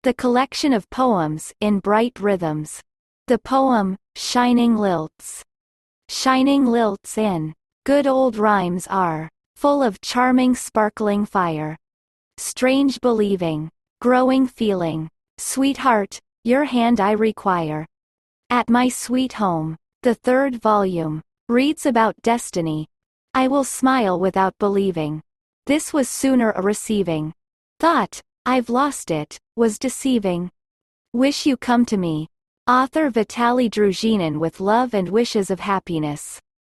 The collection of poems in bright rhythms. The poem, Shining Lilts. Shining lilts in good old rhymes are full of charming sparkling fire. Strange believing, growing feeling, sweetheart, your hand I require. At my sweet home, the third volume reads about destiny. I will smile without believing. This was sooner a receiving. Thought, I've lost it, was deceiving. Wish you come to me. Author Vitaly Druzhinin with love and wishes of happiness.